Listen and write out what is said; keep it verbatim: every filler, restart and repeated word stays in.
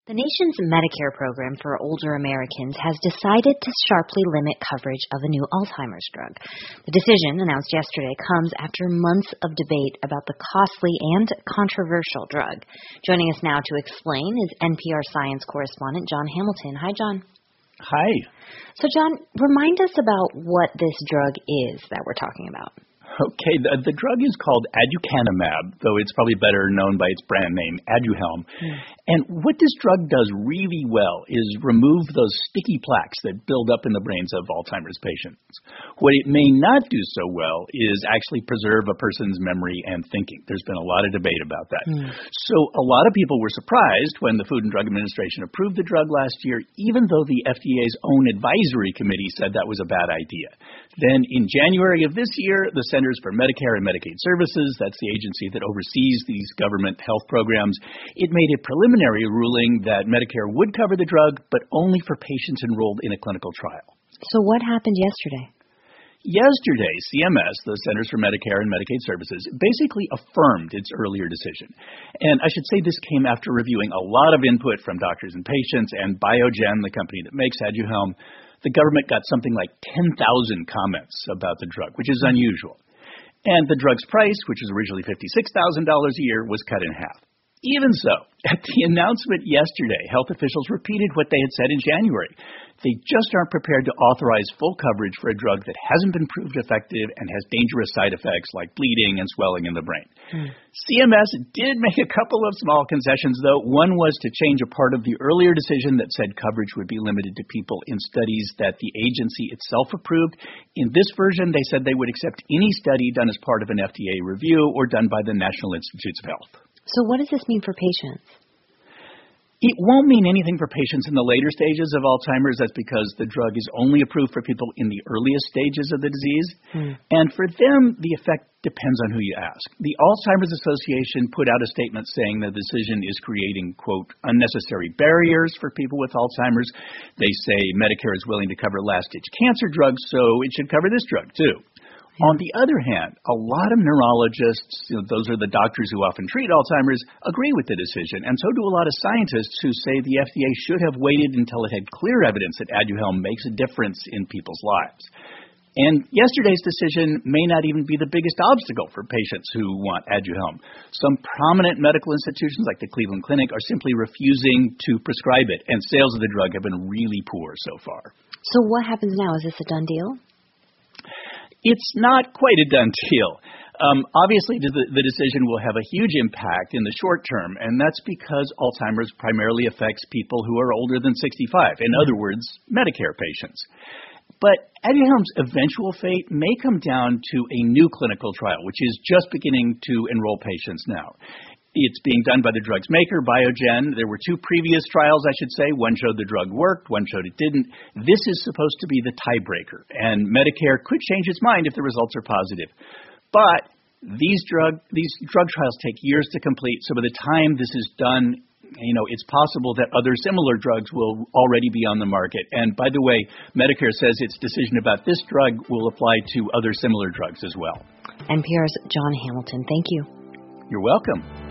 The nation's Medicare program for older Americans has decided to sharply limit coverage of a new Alzheimer's drug. The decision, announced yesterday, comes after months of debate about the costly and controversial drug. Joining us now to explain is N P R science correspondent Jon Hamilton. Hi, Jon. Hi. So, Jon, remind us about what this drug is that we're talking about. Okay, the, the drug is called aducanumab, though it's probably better known by its brand name, Aduhelm. Mm. And what this drug does really well is remove those sticky plaques that build up in the brains of Alzheimer's patients. What it may not do so well is actually preserve a person's memory and thinking. There's been a lot of debate about that. Mm. So a lot of people were surprised when the Food and Drug Administration approved the drug last year, even though the F D A's own advisory committee said that was a bad idea. Then in January of this year, the Centers for Medicare and Medicaid Services, that's the agency that oversees these government health programs, it made a preliminary ruling that Medicare would cover the drug, but only for patients enrolled in a clinical trial. So what happened yesterday? Yesterday, C M S, the Centers for Medicare and Medicaid Services, basically affirmed its earlier decision. And I should say this came after reviewing a lot of input from doctors and patients, and Biogen, the company that makes Aduhelm. The government got something like ten thousand comments about the drug, which is unusual. And the drug's price, which was originally fifty-six thousand dollars a year, was cut in half. Even so, at the announcement yesterday, health officials repeated what they had said in January. They just aren't prepared to authorize full coverage for a drug that hasn't been proved effective and has dangerous side effects like bleeding and swelling in the brain. Mm. C M S did make a couple of small concessions, though. One was to change a part of the earlier decision that said coverage would be limited to people in studies that the agency itself approved. In this version, they said they would accept any study done as part of an F D A review or done by the National Institutes of Health. So what does this mean for patients? It won't mean anything for patients in the later stages of Alzheimer's. That's because the drug is only approved for people in the earliest stages of the disease. Hmm. And for them, the effect depends on who you ask. The Alzheimer's Association put out a statement saying the decision is creating, quote, unnecessary barriers for people with Alzheimer's. They say Medicare is willing to cover last-ditch cancer drugs, so it should cover this drug, too. On the other hand, a lot of neurologists, you know, those are the doctors who often treat Alzheimer's, agree with the decision, and so do a lot of scientists who say the F D A should have waited until it had clear evidence that Aduhelm makes a difference in people's lives. And yesterday's decision may not even be the biggest obstacle for patients who want Aduhelm. Some prominent medical institutions like the Cleveland Clinic are simply refusing to prescribe it, and sales of the drug have been really poor so far. So what happens now? Is this a done deal? It's not quite a done deal. Um, obviously, the, the decision will have a huge impact in the short term, and that's because Alzheimer's primarily affects people who are older than sixty-five, in other words, Medicare patients. But Aduhelm's eventual fate may come down to a new clinical trial, which is just beginning to enroll patients now. It's being done by the drug's maker, Biogen. There were two previous trials, I should say. One showed the drug worked, one showed it didn't. This is supposed to be the tiebreaker, and Medicare could change its mind if the results are positive. But these drug these drug trials take years to complete, so by the time this is done, you know, it's possible that other similar drugs will already be on the market. And by the way, Medicare says its decision about this drug will apply to other similar drugs as well. N P R's Jon Hamilton, thank you. You're welcome.